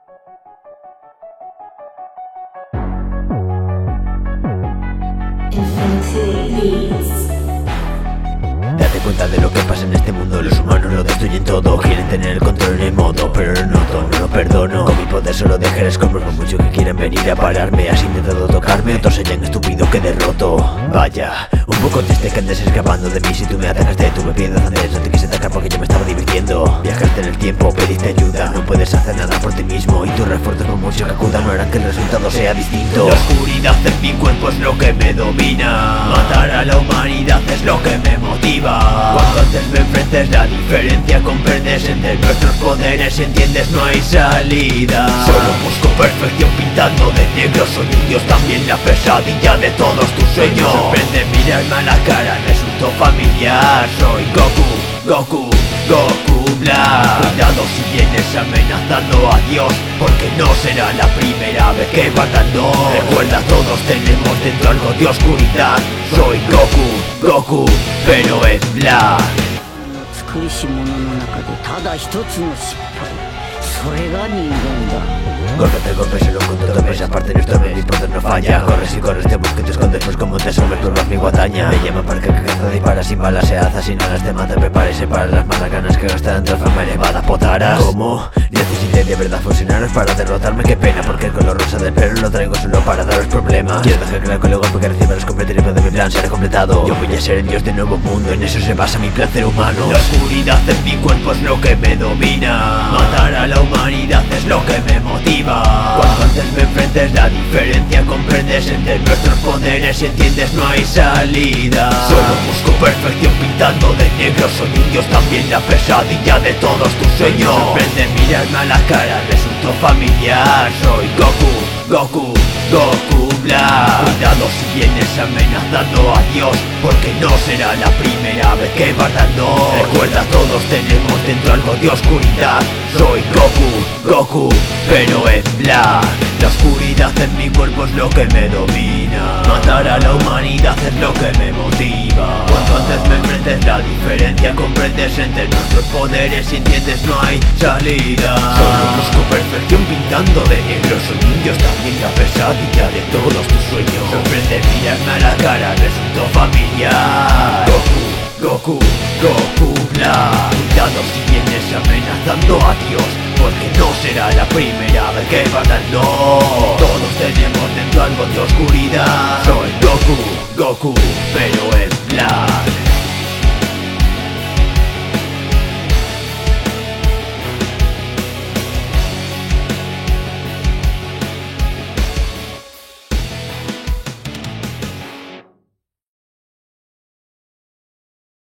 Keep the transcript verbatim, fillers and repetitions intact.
Date cuenta de lo que pasa en este mundo. Los humanos lo destruyen todo. Quieren tener el control en el modo, pero lo noto, no lo perdono. Con mi poder solo dejaré escombros, por mucho que quieran venir a pararme. Has intentado tocarme, otros se hayan estúpido que derroto. Vaya, un poco triste que andes escapando de mí. Si tú me atacaste, tú me pides antes. No te quise atacar porque yo me estaba divirtiendo. Viajaste en el tiempo, pediste ayuda. No puedes hacer nada por ti mismo, y tus refuerzos por mucho que acudan no harán que el resultado sea distinto. La oscuridad en mi cuerpo es lo que me domina. Matar a la humanidad es lo que me motiva. Cuando antes me enfrentes, la diferencia comprendes entre nuestros poderes. Si entiendes, no hay salida. Solo busco perfección pintando de negro. Soy un dios, también la pesadilla de todos tus sueños. Sorprende mirarme a la cara, resultó familiar. Soy Goku, Goku, Goku Black. Cuidado si vienes amenazando a Dios, porque no será la primera vez que batando. Recuerda, todos tenemos dentro algo de oscuridad. Soy Goku, Goku, pero es Black. Golpe tras golpe se lo encuentro tope, esa parte nuestra mente, mi poder no falla. Corres y corres, te busco y te escondes, pues como te sobres, pruebas mi guadaña. Me llama para que caza, dispara sin balas, se alza sin alas, te mata, prepárese para las malas ganas que gastarán tras fama elevada, potaras. ¿Cómo? Necesité de verdad fusionaros para derrotarme, qué pena, porque el color rosa del pelo lo traigo solo para daros problemas. Quiero dejar claro que el golpe que reciba los completaré de mi plan será completado. Yo voy a ser el dios de nuevo mundo, en eso se basa mi placer humano. La oscuridad en mi cuerpo es lo que me domina. Matar a la humanidad es lo que me motiva. Cuando antes me enfrentes, la diferencia comprendes entre nuestros poderes. Si entiendes, no hay salida. Solo busco perfección pintando de negro. Soy un dios, también la pesadilla de todos tus sueños. Sorprende mirarme a la cara, resultó familiar. Soy Goku, Goku, Goku Black. Cuidado si vienes amenazando a Dios, porque no será la primera vez que batando. Recuerda, todos tenemos dentro algo de oscuridad. Soy Goku, Goku, pero es Black. La oscuridad en mi cuerpo es lo que me domina. Matar a la humanidad es lo que me motiva. Cuando antes me enfrentes, la diferencia comprendes entre nuestros poderes. Si entiendes, no hay salida. Solo busco perfección pintando de negro. Soy un dios, también la pesadilla de todos tus sueños. Sorprende mirarme a la cara, resultó familiar. Goku, Goku, Goku Black. Cuidado si vienes amenazando a Dios, porque no será la primera vez que batando. Todos tenemos dentro algo de oscuridad. Soy Goku, Goku, pero es Black.